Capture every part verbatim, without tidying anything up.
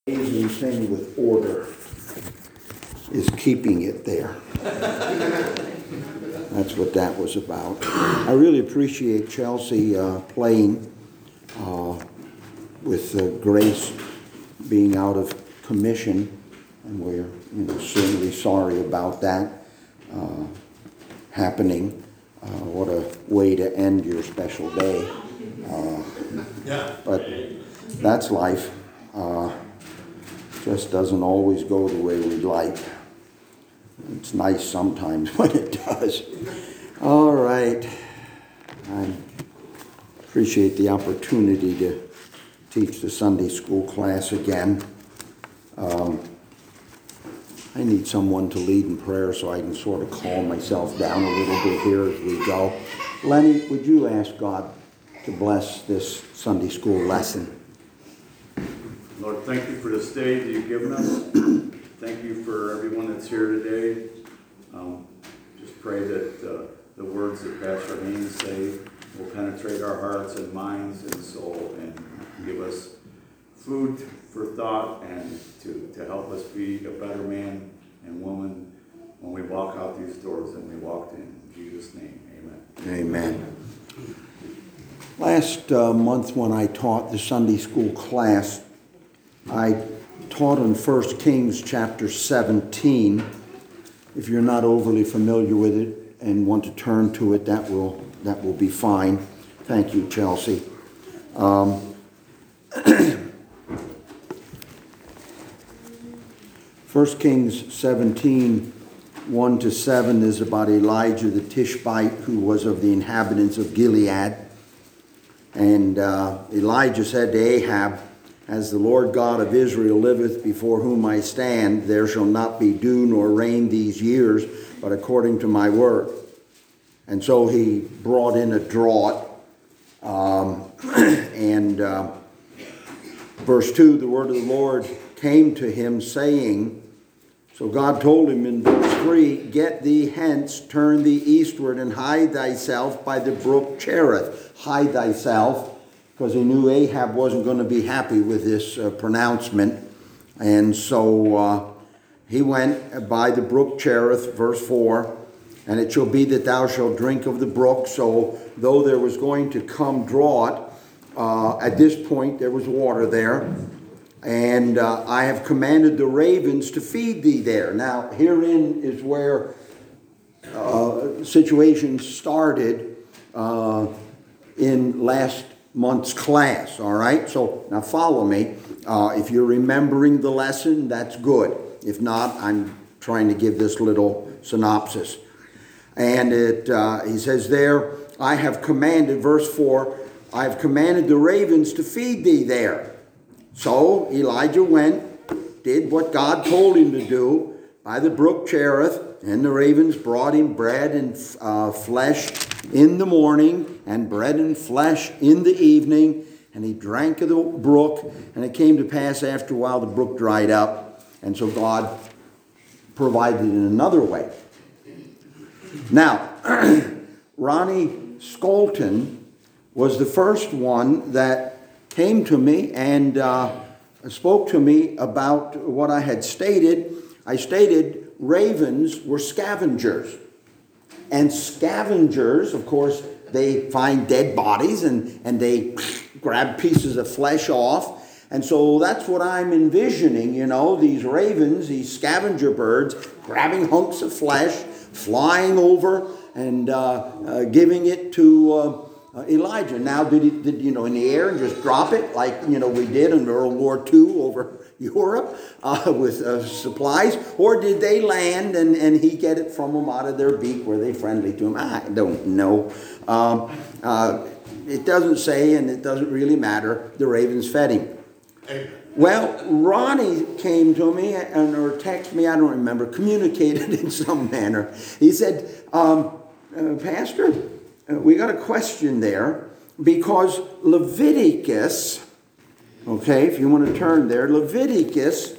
amazing thing with order is keeping it there. That's what that was about. I really appreciate Chelsea uh, playing uh, with uh, Grace being out of commission, and we're you know, certainly sorry about that uh, happening. Uh, what a way to end your special day. Uh, yeah. But that's life. Uh, just doesn't always go the way we'd like. It's nice sometimes when it does. All right. I appreciate the opportunity to teach the Sunday school class again. Um, I need someone to lead in prayer so I can sort of calm myself down a little bit here as we go. Lenny, would you ask God to bless this Sunday school lesson? Lord, thank you for this day that you've given us. Thank you for everyone that's here today. Um, just pray that uh, the words that Pastor Haynes say will penetrate our hearts and minds and soul and give us food for thought and to, to help us be a better man and woman when we walk out these doors than we walked in. In Jesus' name, amen. Amen. Last uh, month when I taught the Sunday school class, I taught on First Kings chapter seventeen. If you're not overly familiar with it and want to turn to it, that will that will be fine. Thank you, Chelsea. Um, First Kings seventeen, one to seven is about Elijah the Tishbite, who was of the inhabitants of Gilead. And uh, Elijah said to Ahab, "As the Lord God of Israel liveth, before whom I stand, there shall not be dew nor rain these years, but according to my word." And so he brought in a drought. Um, and uh, verse two, the word of the Lord came to him, saying, so God told him in verse three, "Get thee hence, turn thee eastward, and hide thyself by the brook Cherith." Hide thyself, because he knew Ahab wasn't going to be happy with this uh, pronouncement. And so uh, he went by the brook Cherith, verse four, "And it shall be that thou shalt drink of the brook." So though there was going to come drought, uh, at this point there was water there. "And uh, I have commanded the ravens to feed thee there." Now herein is where uh, situations started uh, in last month's class, all right? So now follow me. Uh, if you're remembering the lesson, that's good. If not, I'm trying to give this little synopsis. And it uh, he says there, "I have commanded," verse four, "I have commanded the ravens to feed thee there." So Elijah went, did what God told him to do by the brook Cherith, and the ravens brought him bread and uh, flesh in the morning and bread and flesh in the evening, and he drank of the brook. And it came to pass after a while the brook dried up, and so God provided in another way. Now, Ronnie Skolton was the first one that came to me and uh, spoke to me about what I had stated. I stated ravens were scavengers. And scavengers, of course, they find dead bodies and, and they grab pieces of flesh off. And so that's what I'm envisioning, you know, these ravens, these scavenger birds, grabbing hunks of flesh, flying over and uh, uh, giving it to uh, uh, Elijah. Now, did he, did, you know, in the air and just drop it like, you know, we did in World War Two over Europe uh, with uh, supplies? Or did they land and, and he get it from them out of their beak? Were they friendly to him? I don't know. Um, uh, it doesn't say, and it doesn't really matter. The ravens fed him. Well, Ronnie came to me and or texted me, I don't remember, communicated in some manner. He said, um, uh, Pastor, uh, we got a question there, because Leviticus, okay, if you want to turn there, Leviticus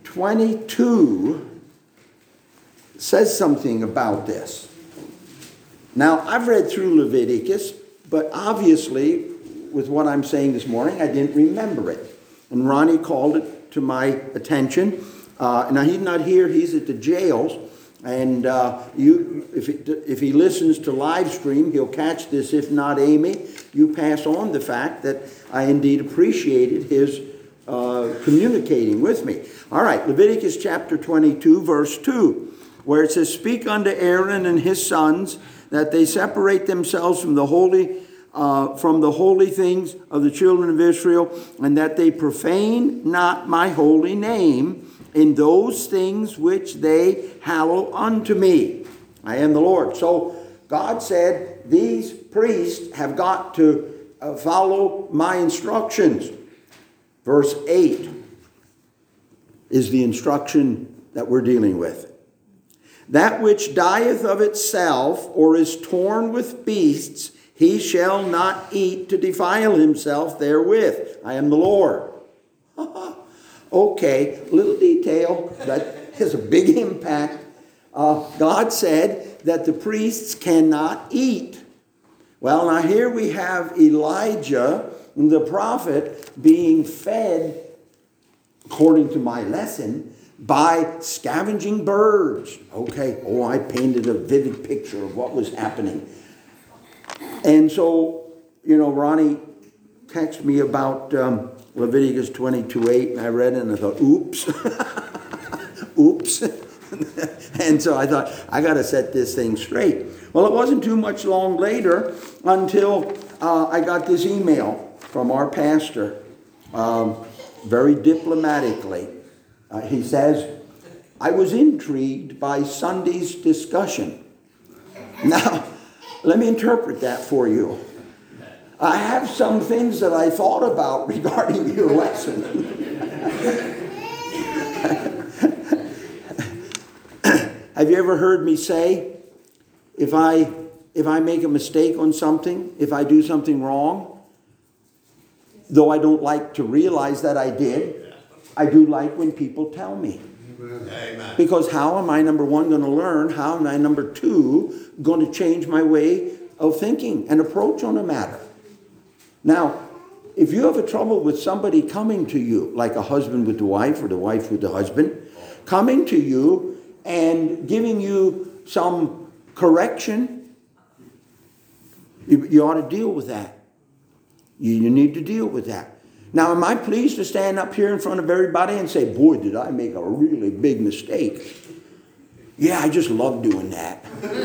twenty-two says something about this. Now, I've read through Leviticus, but obviously, with what I'm saying this morning, I didn't remember it. And Ronnie called it to my attention. Uh, now, he's not here. He's at the jails. And uh, you, if, it, if he listens to live stream, he'll catch this. If not, Amy, you pass on the fact that I indeed appreciated his uh, communicating with me. All right, Leviticus chapter twenty-two, verse two, where it says, "Speak unto Aaron and his sons, that they separate themselves from the holy uh, from the holy things of the children of Israel, and that they profane not my holy name in those things which they hallow unto me. I am the Lord." So God said, these priests have got to uh, follow my instructions. Verse eight is the instruction that we're dealing with. "That which dieth of itself, or is torn with beasts, he shall not eat to defile himself therewith. I am the Lord." Okay, little detail that has a big impact. Uh, God said that the priests cannot eat. Well, now here we have Elijah, the prophet, being fed, according to my lesson, by scavenging birds. Okay, oh, I painted a vivid picture of what was happening. And so, you know, Ronnie texted me about um, Leviticus twenty-two eight, and I read it and I thought, oops. Oops. And so I thought, I got to set this thing straight. Well, it wasn't too much long later until uh, I got this email from our pastor, um, very diplomatically. Uh, he says, "I was intrigued by Sunday's discussion." Now, let me interpret that for you. I have some things that I thought about regarding your lesson. Have you ever heard me say, if I if I make a mistake on something, if I do something wrong, though I don't like to realize that I did, I do like when people tell me. Amen. Because how am I, number one, going to learn? How am I, number two, going to change my way of thinking and approach on a matter? Now, if you have a trouble with somebody coming to you, like a husband with the wife or the wife with the husband, coming to you and giving you some correction, you, you ought to deal with that. You, you need to deal with that. Now, am I pleased to stand up here in front of everybody and say, boy, did I make a really big mistake? Yeah, I just love doing that.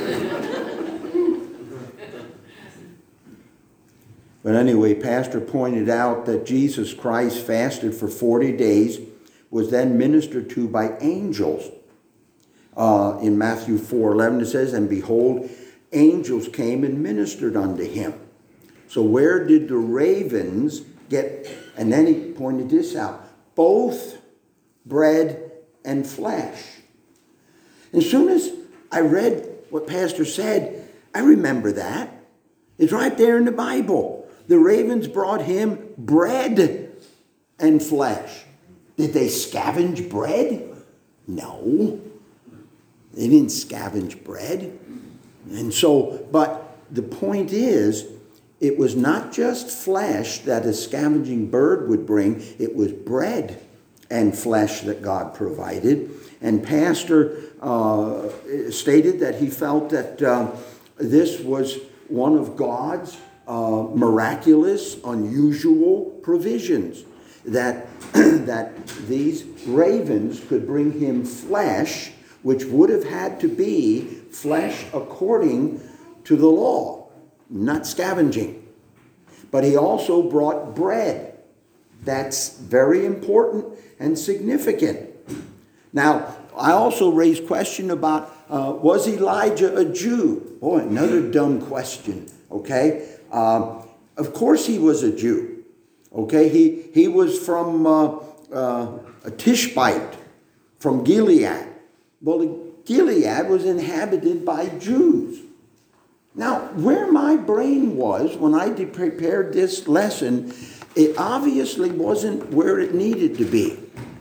But anyway, Pastor pointed out that Jesus Christ fasted for forty days, was then ministered to by angels. Uh, in Matthew four eleven it says, "And behold, angels came and ministered unto him." So where did the ravens get? And then he pointed this out. Both bread and flesh. As soon as I read what Pastor said, I remember that. It's right there in the Bible. The ravens brought him bread and flesh. Did they scavenge bread? No. They didn't scavenge bread. And so, but the point is, it was not just flesh that a scavenging bird would bring. It was bread and flesh that God provided. And Pastor uh, stated that he felt that uh, this was one of God's uh, miraculous, unusual provisions. That, that these ravens could bring him flesh, which would have had to be flesh according to the law, not scavenging. But he also brought bread. That's very important and significant. Now, I also raised question about, uh, was Elijah a Jew? Boy, another dumb question, okay? Uh, of course he was a Jew, okay? He, he was from uh, uh, a Tishbite, from Gilead. Well, Gilead was inhabited by Jews. Now, where my brain was when I prepared this lesson, it obviously wasn't where it needed to be.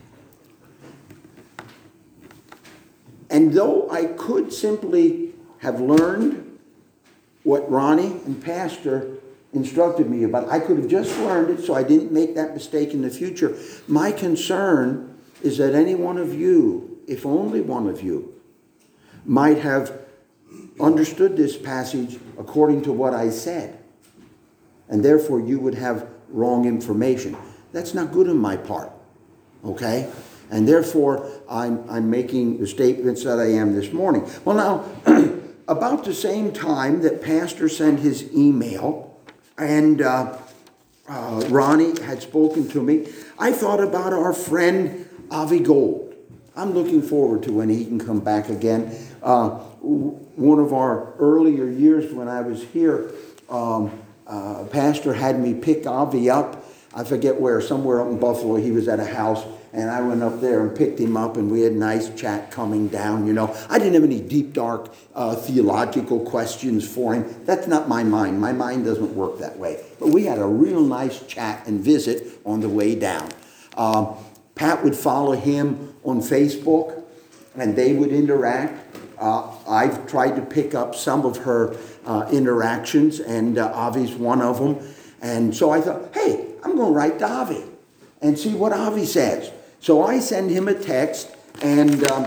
And though I could simply have learned what Ronnie and Pastor instructed me about. I could have just learned it so I didn't make that mistake in the future. My concern is that any one of you, if only one of you, might have understood this passage according to what I said. And therefore you would have wrong information. That's not good on my part. Okay? And therefore I'm, I'm making the statements that I am this morning. Well, now, about the same time that Pastor sent his email and uh, uh, Ronnie had spoken to me, I thought about our friend Avi Gold. I'm looking forward to when he can come back again. Uh, one of our earlier years when I was here, um, uh, Pastor had me pick Avi up. I forget where, somewhere up in Buffalo. He was at a house, and I went up there and picked him up, and we had a nice chat coming down, you know. I didn't have any deep, dark uh, theological questions for him. That's not my mind. My mind doesn't work that way. But we had a real nice chat and visit on the way down. Um, Pat would follow him on Facebook, and they would interact. Uh, I've tried to pick up some of her uh, interactions, and uh, Avi's one of them. And so I thought, hey, I'm going to write to Avi and see what Avi says. So I send him a text, and um,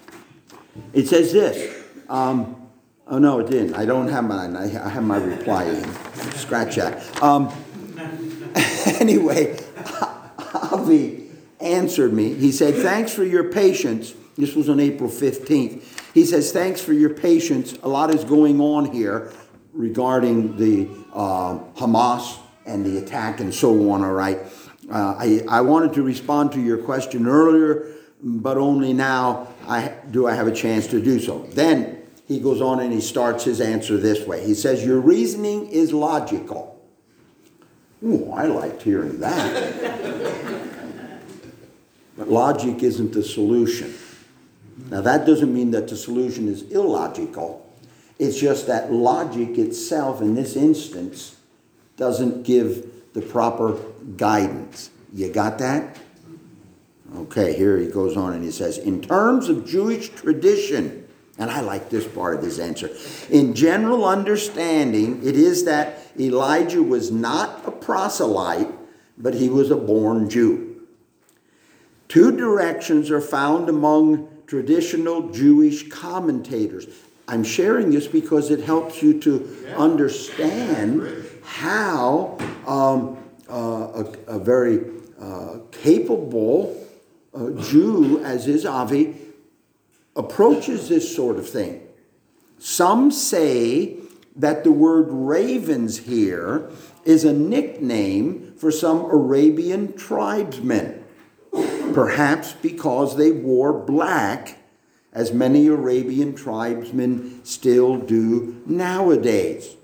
it says this. Um, oh, no, it didn't. I don't have mine. I, I have my reply in. Scratch that. Um, anyway, Avi answered me. He said, thanks for your patience. This was on April fifteenth. He says, thanks for your patience. A lot is going on here regarding the uh, Hamas and the attack and so on, all right? Uh, I, I wanted to respond to your question earlier, but only now I, do I have a chance to do so. Then he goes on and he starts his answer this way. He says, your reasoning is logical. Ooh, I liked hearing that. But logic isn't the solution. Now, that doesn't mean that the solution is illogical. It's just that logic itself, in this instance, doesn't give the proper guidance. You got that? Okay, here he goes on and he says, in terms of Jewish tradition, and I like this part of his answer, in general understanding, it is that Elijah was not a proselyte, but he was a born Jew. Two directions are found among traditional Jewish commentators. I'm sharing this because it helps you to understand how um, uh, a, a very uh, capable uh, Jew, as is Avi, approaches this sort of thing. Some say that the word ravens here is a nickname for some Arabian tribesmen, perhaps because they wore black, as many Arabian tribesmen still do nowadays.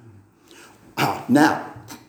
Ah, now,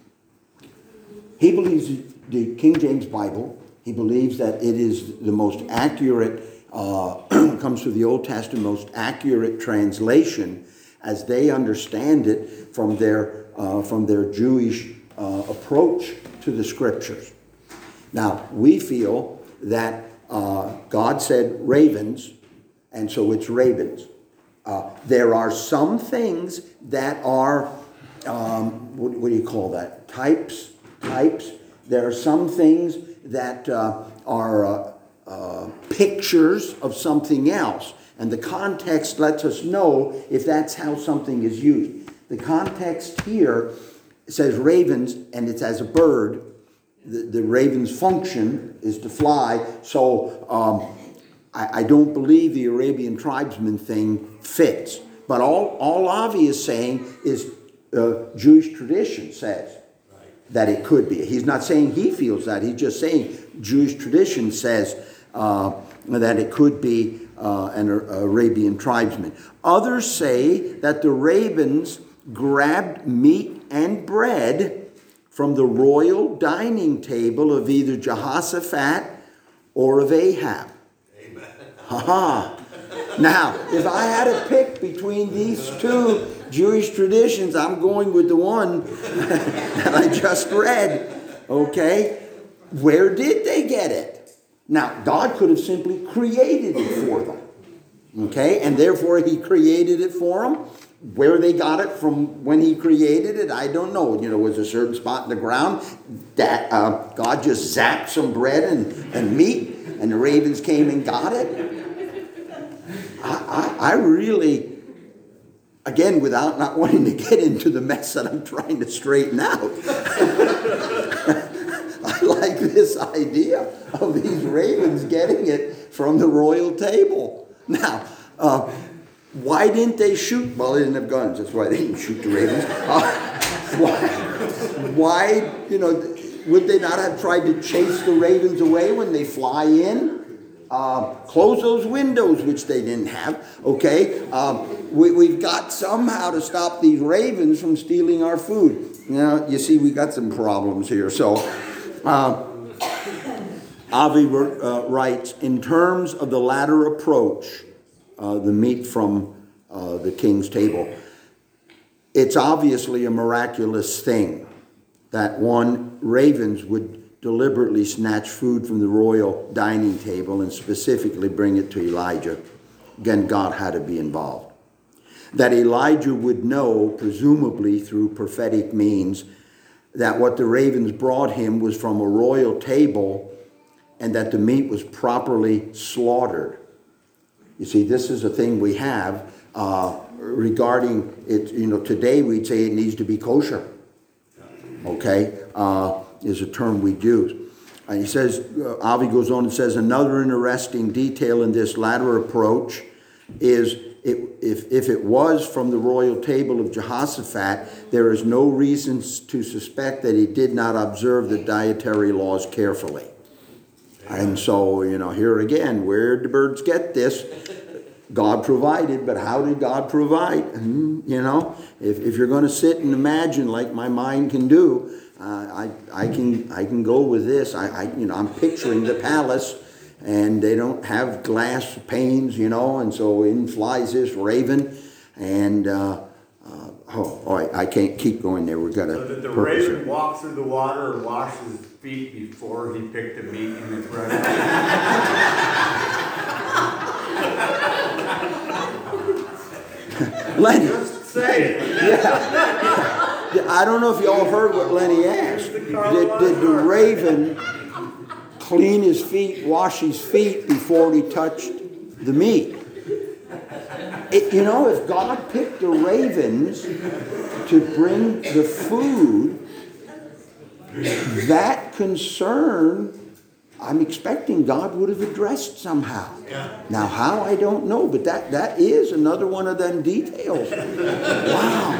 he believes the King James Bible. He believes that it is the most accurate, uh, comes from the Old Testament, most accurate translation as they understand it from their, uh, from their Jewish uh, approach to the Scriptures. Now, we feel that uh, God said ravens, and so it's ravens. Uh, there are some things that are, um, what, what do you call that? Types, types. There are some things that uh, are uh, uh, pictures of something else. And the context lets us know if that's how something is used. The context here says ravens, and it's as a bird. The, the raven's function is to fly. So um, I, I don't believe the Arabian tribesman thing fits. But all, all Avi is saying is uh, Jewish tradition says that it could be. He's not saying he feels that. He's just saying Jewish tradition says uh, that it could be uh, an Arabian tribesman. Others say that the ravens grabbed meat and bread from the royal dining table of either Jehoshaphat or of Ahab. Amen. Ha-ha. Now, if I had to pick between these two Jewish traditions, I'm going with the one that I just read. Okay? Where did they get it? Now, God could have simply created it for them. Okay, and therefore he created it for them. Where they got it from when he created it, I don't know. You know, was a certain spot in the ground that uh, God just zapped some bread and, and meat, and the ravens came and got it. I, I, I really, again, without not wanting to get into the mess that I'm trying to straighten out, I like this idea of these ravens getting it from the royal table. Now, uh, why didn't they shoot? Well, they didn't have guns. That's why they didn't shoot the ravens. Uh, why, why, you know, would they not have tried to chase the ravens away when they fly in? Uh, close those windows, which they didn't have. Okay, um, we, we've got somehow to stop these ravens from stealing our food. You know, you see, we got some problems here. So, uh, Avi uh, writes, in terms of the latter approach, Uh, the meat from uh, the king's table. It's obviously a miraculous thing that one, ravens would deliberately snatch food from the royal dining table and specifically bring it to Elijah. Again, God had to be involved. That Elijah would know, presumably through prophetic means, that what the ravens brought him was from a royal table and that the meat was properly slaughtered. You see, this is a thing we have uh, regarding it. You know, today we'd say it needs to be kosher. Okay, uh, is a term we use. And he says, uh, Avi goes on and says, another interesting detail in this latter approach is it, if, if it was from the royal table of Jehoshaphat, there is no reason to suspect that he did not observe the dietary laws carefully. And so, you know, here again, where did the birds get this? God provided, but how did God provide? You know, if, if you're going to sit and imagine like my mind can do, uh, I I can I can go with this. I, I you know I'm picturing the palace, and they don't have glass panes, you know, and so in flies this raven, and uh, uh, oh, all right, I can't keep going there. We've got to. So did the raven it. walk through the water or wash his feet before he picked the meat in his bread? Lenny. Just say it. Yeah. I don't know if y'all heard what Lenny asked. Did, did the raven clean his feet, wash his feet before he touched the meat? It, you know, if God picked the ravens to bring the food, that concern, I'm expecting God would have addressed somehow. Yeah. Now, how, I don't know, but that, that is another one of them details. Wow.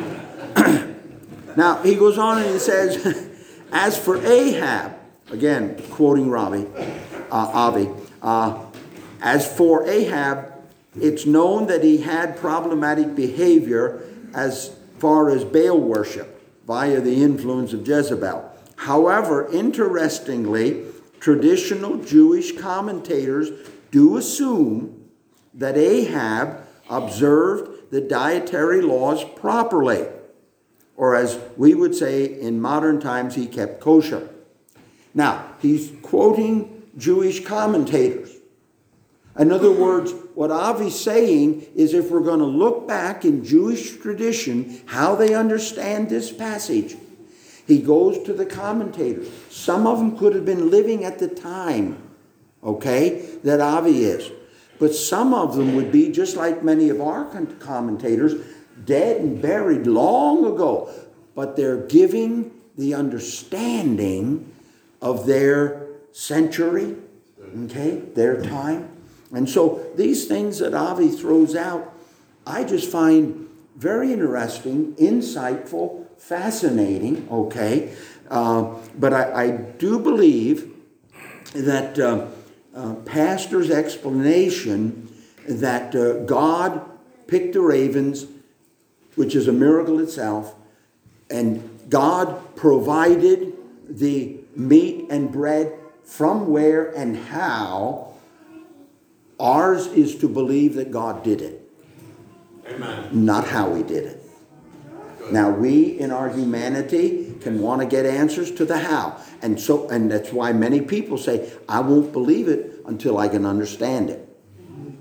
Now, he goes on and he says, as for Ahab, again, quoting Ravi, uh, Avi, uh, as for Ahab, it's known that he had problematic behavior as far as Baal worship via the influence of Jezebel. However, interestingly, traditional Jewish commentators do assume that Ahab observed the dietary laws properly, or as we would say in modern times, he kept kosher. Now, he's quoting Jewish commentators. In other words, what Avi's saying is if we're going to look back in Jewish tradition, how they understand this passage, he goes to the commentators. Some of them could have been living at the time, okay, that Avi is. But some of them would be, just like many of our commentators, dead and buried long ago. But they're giving the understanding of their century, okay, their time. And so these things that Avi throws out, I just find very interesting, insightful, fascinating, okay? Uh, but I, I do believe that uh, uh, Pastor's explanation that uh, God picked the ravens, which is a miracle itself, and God provided the meat and bread from where and how. Ours is to believe that God did it. Amen. Not how he did it. Good. Now we in our humanity can want to get answers to the how. And so and that's why many people say, I won't believe it until I can understand it.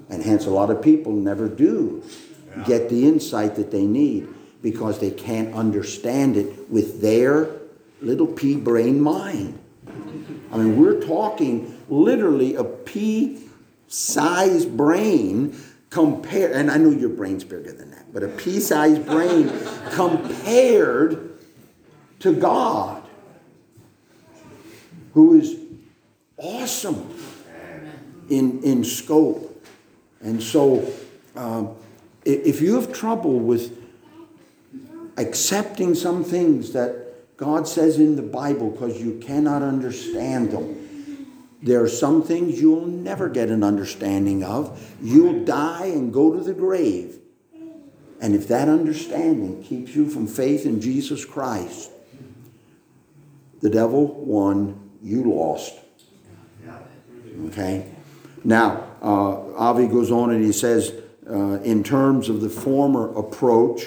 And hence a lot of people never do Yeah. get the insight that they need because they can't understand it with their little pea brain mind. I mean, we're talking literally a pea-sized brain compared, and I know your brain's bigger than that, but a pea-sized brain compared to God, who is awesome in, in scope. And so, um, if you have trouble with accepting some things that God says in the Bible because you cannot understand them, there are some things you'll never get an understanding of. You'll die and go to the grave. And if that understanding keeps you from faith in Jesus Christ, the devil won, you lost. Okay? Now, uh, Avi goes on and he says, uh, in terms of the former approach,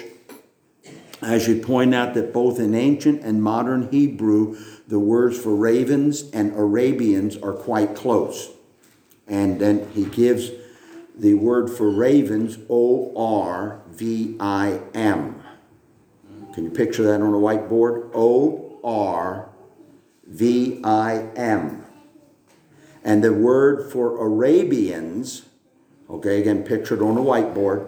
I should point out that both in ancient and modern Hebrew, the words for ravens and Arabians are quite close. And then he gives the word for ravens, O R V I M. Can you picture that on a whiteboard? O R V I M. And the word for Arabians, okay, again, pictured on a whiteboard,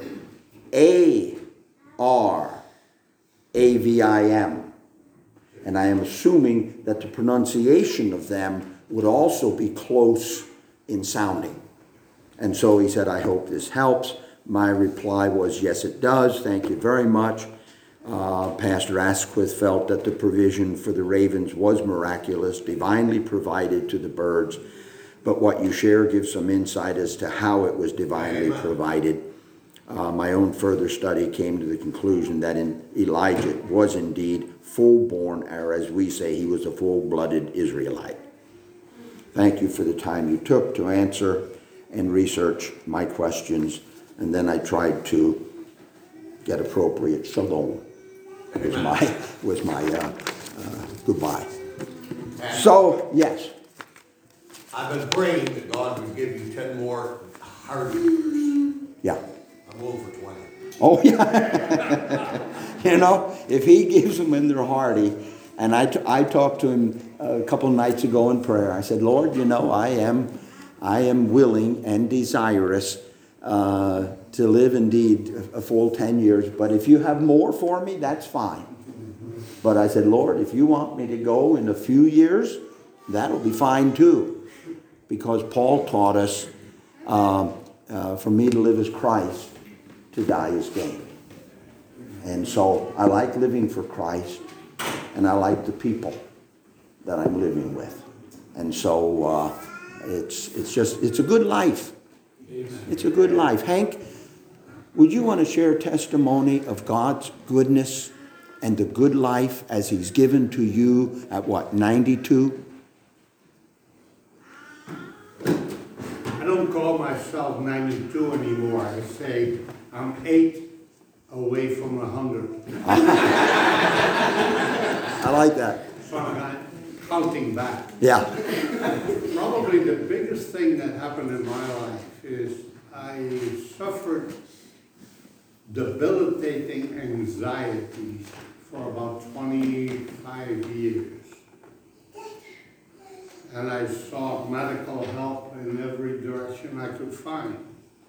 A R A V I M. And I am assuming that the pronunciation of them would also be close in sounding. And so he said, I hope this helps. My reply was, yes, it does. Thank you very much. Uh, Pastor Asquith felt that the provision for the ravens was miraculous, divinely provided to the birds. But what you share gives some insight as to how it was divinely provided. Uh, my own further study came to the conclusion that in Elijah was indeed full-born, or as we say, he was a full-blooded Israelite. Thank you for the time you took to answer and research my questions, and then I tried to get appropriate shalom was my, was my uh, uh, goodbye. And So, yes. I've been praying that God would give you ten more hard years. Yeah. I'm over twenty. Oh, yeah. You know, if he gives them when they're hardy, and I, t- I talked to him a couple nights ago in prayer. I said, Lord, you know, I am, I am willing and desirous uh, to live indeed a full ten years. But if you have more for me, that's fine. But I said, Lord, if you want me to go in a few years, that'll be fine too. Because Paul taught us, uh, uh, for me to live as Christ, to die as gain. And so I like living for Christ, and I like the people that I'm living with. And so uh, it's it's just, it's a good life. It's a good life. Hank, would you want to share testimony of God's goodness and the good life as he's given to you at what, ninety-two? I don't call myself ninety-two anymore. I say I'm eight away from a hundred. I like that. So I'm not counting back. Yeah. Probably the biggest thing that happened in my life is I suffered debilitating anxiety for about twenty-five years. And I sought medical help in every direction I could find.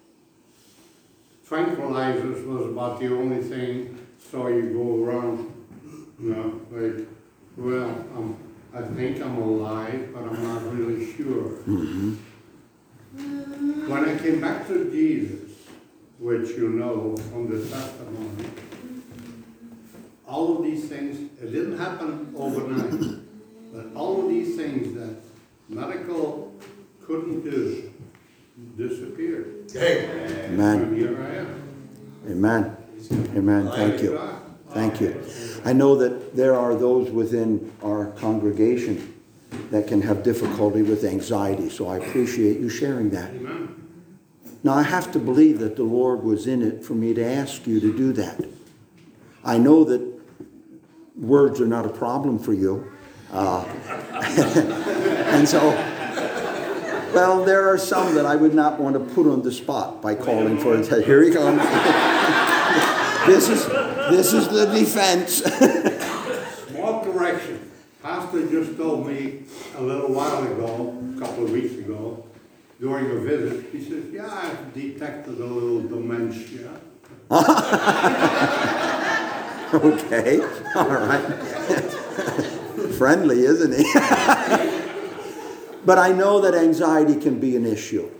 Tranquilizers was about the only thing, so you go around, you know, like, well, um, I think I'm alive, but I'm not really sure. Mm-hmm. When I came back to Jesus, which you know from the testimony, all of these things, it didn't happen overnight, but all of these things that medical couldn't do disappeared. Amen. And here I am. Amen. Amen. Thank you. Thank you. I know that there are those within our congregation that can have difficulty with anxiety, so I appreciate you sharing that. Amen. Now, I have to believe that the Lord was in it for me to ask you to do that. I know that words are not a problem for you. Uh, and so Well, there are some that I would not want to put on the spot by calling for it. Here he comes. This is this is the defense. Small correction. Pastor just told me a little while ago, a couple of weeks ago, during a visit, he says, yeah, I've detected a little dementia. Okay, all right. Friendly, isn't he? But I know that anxiety can be an issue.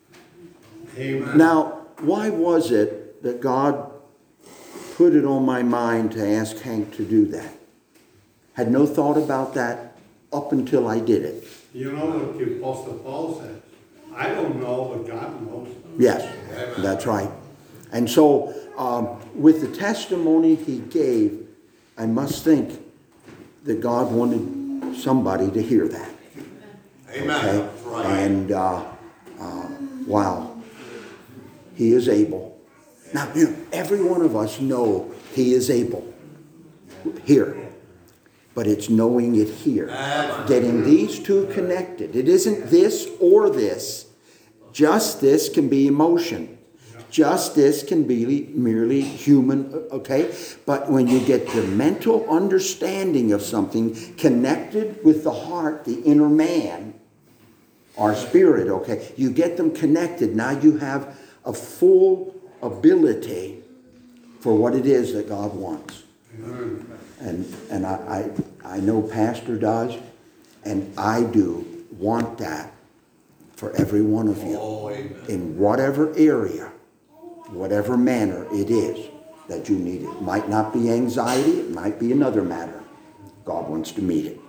Amen. Now, why was it that God put it on my mind to ask Hank to do that? Had no thought about that up until I did it. You know what the Apostle Paul says? I don't know, but God knows. Yes, that's right. And so, um, with the testimony he gave, I must think that God wanted somebody to hear that. Amen. Okay? That's right. And, uh, uh, wow, he is able. Now, you know, every one of us know he is able here. But it's knowing it here. Getting these two connected. It isn't this or this. Just this can be emotion. Just this can be merely human, okay? But when you get the mental understanding of something connected with the heart, the inner man, our spirit, okay? You get them connected. Now you have a full ability for what it is that God wants. And and I, I I know Pastor does, and I do want that for every one of you. Oh, in whatever area, whatever manner it is that you need it. It might not be anxiety, it might be another matter. God wants to meet it.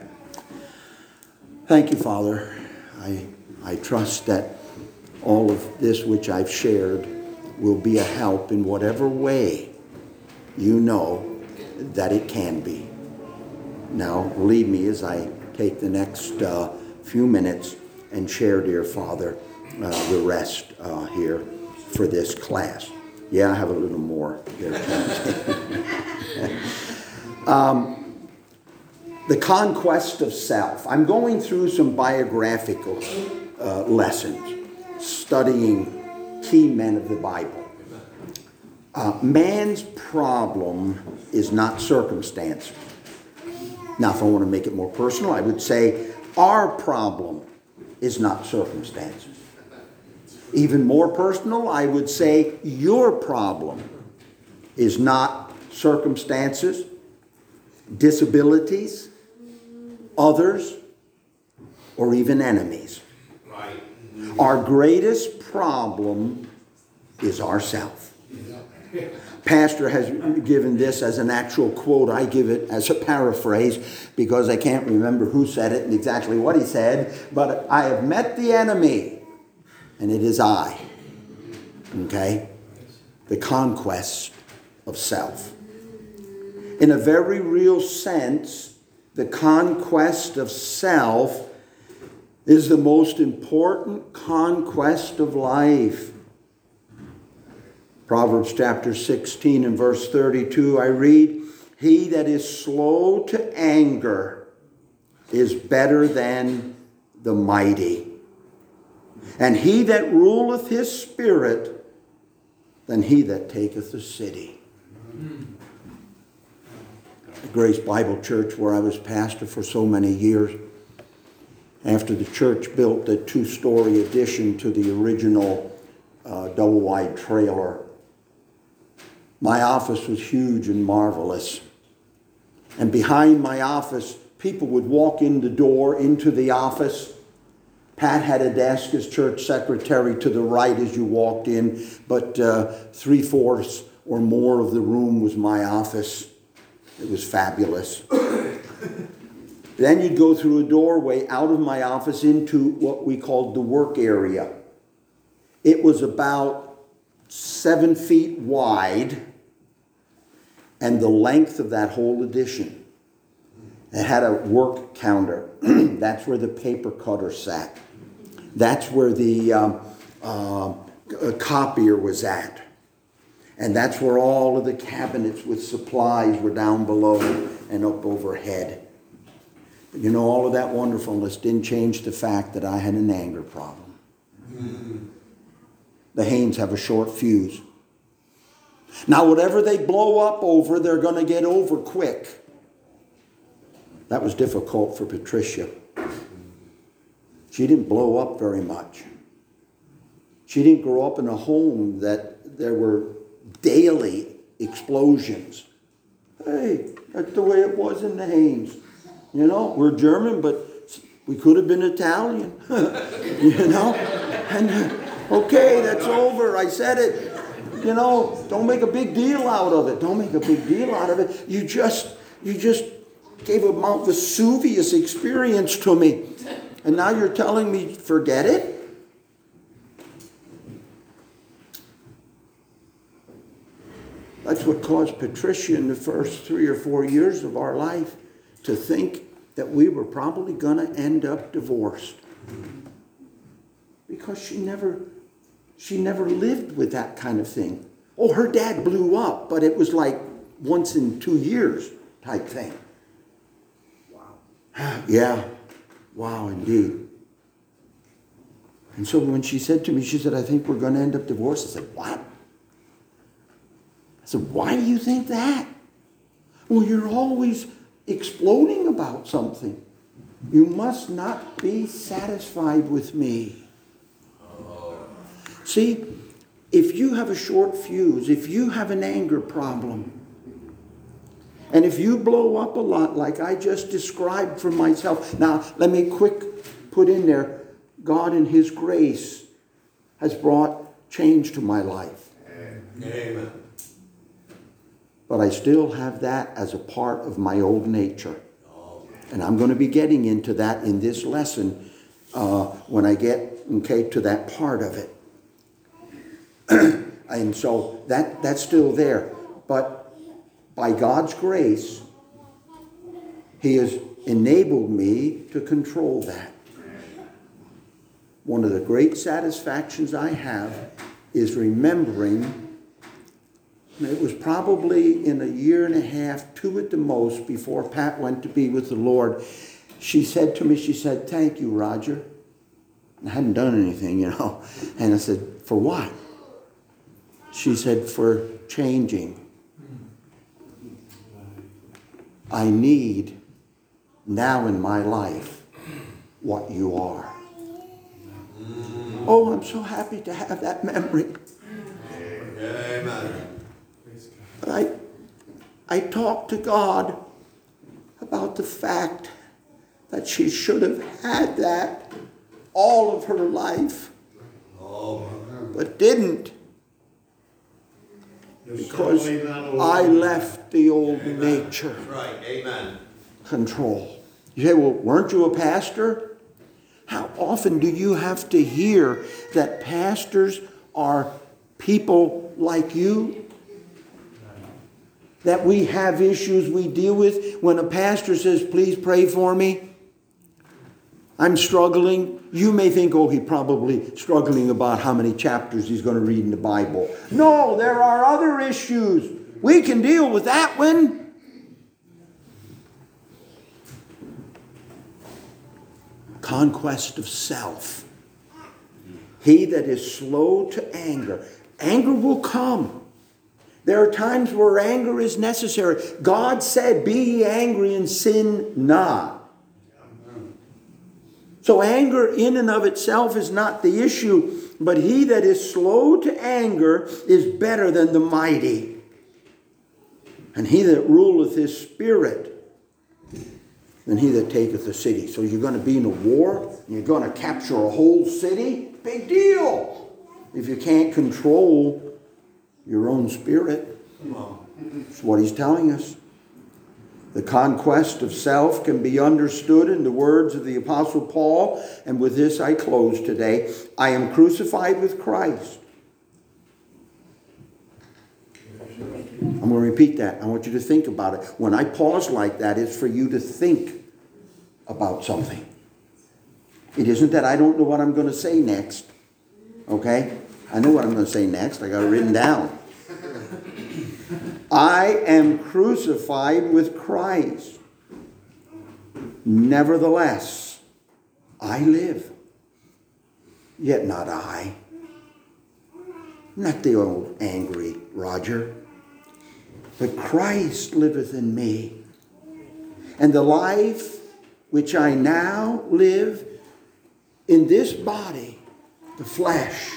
Thank you, Father. I I trust that all of this which I've shared will be a help in whatever way you know that it can be. Now, lead me as I take the next uh, few minutes and share, dear Father, uh, the rest uh, here for this class. Yeah, I have a little more there. um, the conquest of self. I'm going through some biographical uh, lessons, studying key men of the Bible. Uh, man's problem is not circumstance. Now, if I want to make it more personal, I would say our problem is not circumstances. Even more personal, I would say your problem is not circumstances, disabilities, others, or even enemies. Right. Our greatest problem is ourself. Pastor has given this as an actual quote. I give it as a paraphrase because I can't remember who said it and exactly what he said. But I have met the enemy, and it is I. Okay? The conquest of self. In a very real sense, the conquest of self is the most important conquest of life. Proverbs chapter sixteen and verse thirty-two, I read, "He that is slow to anger is better than the mighty, and he that ruleth his spirit than he that taketh a city." The Grace Bible Church, where I was pastor for so many years, after the church built a two-story addition to the original uh, double-wide trailer, my office was huge and marvelous. And behind my office, people would walk in the door into the office. Pat had a desk as church secretary to the right as you walked in, but uh, three-fourths or more of the room was my office. It was fabulous. Then you'd go through a doorway out of my office into what we called the work area. It was about seven feet wide, and the length of that whole addition. It had a work counter. That's where the paper cutter sat. That's where the um, uh, copier was at. And that's where all of the cabinets with supplies were down below and up overhead. But you know, all of that wonderfulness didn't change the fact that I had an anger problem. The Haynes have a short fuse. Now, whatever they blow up over, they're going to get over quick. That was difficult for Patricia. She didn't blow up very much. She didn't grow up in a home that there were daily explosions. Hey, that's the way it was in the Haynes. You know, we're German, but we could have been Italian. You know? And, okay, that's over. I said it. You know, don't make a big deal out of it. Don't make a big deal out of it. You just, you just gave a Mount Vesuvius experience to me. And now you're telling me, forget it? That's what caused Patricia in the first three or four years of our life to think that we were probably going to end up divorced. Because she never, she never lived with that kind of thing. Oh, her dad blew up, but it was like once in two years type thing. Wow. Yeah. Wow, indeed. And so when she said to me, she said, I think we're going to end up divorced. I said, what? I said, why do you think that? Well, you're always exploding about something. You must not be satisfied with me. Oh. See, if you have a short fuse, if you have an anger problem, and if you blow up a lot like I just described for myself. Now, let me quick put in there, God in His grace has brought change to my life. Amen. But I still have that as a part of my old nature. And I'm going to be getting into that in this lesson uh, when I get, okay, to that part of it. And so that that's still there. But by God's grace, He has enabled me to control that. One of the great satisfactions I have is remembering, it was probably in a year and a half, two at the most, before Pat went to be with the Lord. She said to me, she said, thank you, Roger. I hadn't done anything, you know. And I said, for what? She said, for changing. I need now in my life what you are. Oh, I'm so happy to have that memory. Amen. I, I talked to God about the fact that she should have had that all of her life, but didn't, because I left the old nature Right. Amen. control. You say, well, weren't you a pastor? How often do you have to hear that pastors are people like you? That we have issues we deal with. When a pastor says, please pray for me, I'm struggling. You may think, oh, he's probably struggling about how many chapters he's going to read in the Bible. No, there are other issues. We can deal with that one. Conquest of self. He that is slow to anger. Anger will come. There are times where anger is necessary. God said, be ye angry and sin not. So anger in and of itself is not the issue, but he that is slow to anger is better than the mighty. And he that ruleth his spirit than he that taketh a city. So you're going to be in a war, and you're going to capture a whole city? Big deal! If you can't control your own spirit. That's what he's telling us. The conquest of self can be understood in the words of the Apostle Paul, and with this I close today. I am crucified with Christ. I'm going to repeat that. I want you to think about it. When I pause like that, it's for you to think about something. It isn't that I don't know what I'm going to say next. Okay? I know what I'm going to say next. I got it written down. I am crucified with Christ. Nevertheless, I live, yet not I. Not the old angry Roger, but Christ liveth in me. And the life which I now live in this body, the flesh,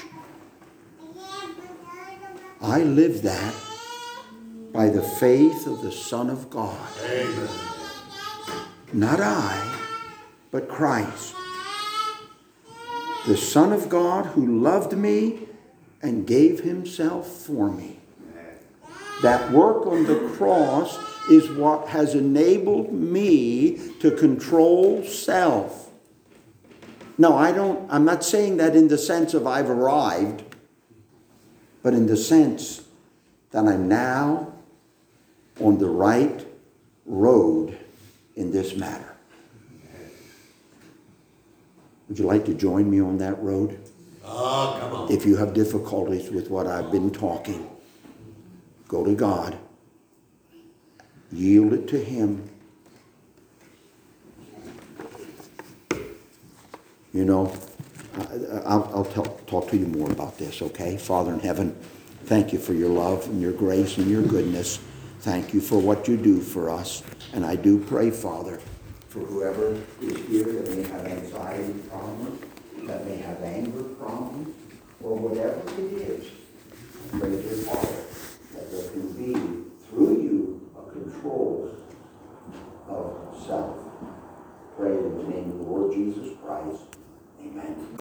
I live that by the faith of the Son of God. Amen. Not I, but Christ, the Son of God who loved me and gave himself for me. That work on the cross is what has enabled me to control self. No, I don't, I'm not saying that in the sense of I've arrived, but in the sense that I'm now on the right road in this matter. Would you like to join me on that road? Oh, come on. If you have difficulties with what I've been talking, go to God. Yield it to him. You know, I- I'll, I'll talk, talk to you more about this, okay? Father in heaven, thank you for your love and your grace and your goodness. Thank you for what you do for us. And I do pray, Father, for whoever is here that may have anxiety problems, that may have anger problems, or whatever it is. I pray, dear Father, that there can be, through you, a control of self. Pray in the name of the Lord Jesus Christ. Amen.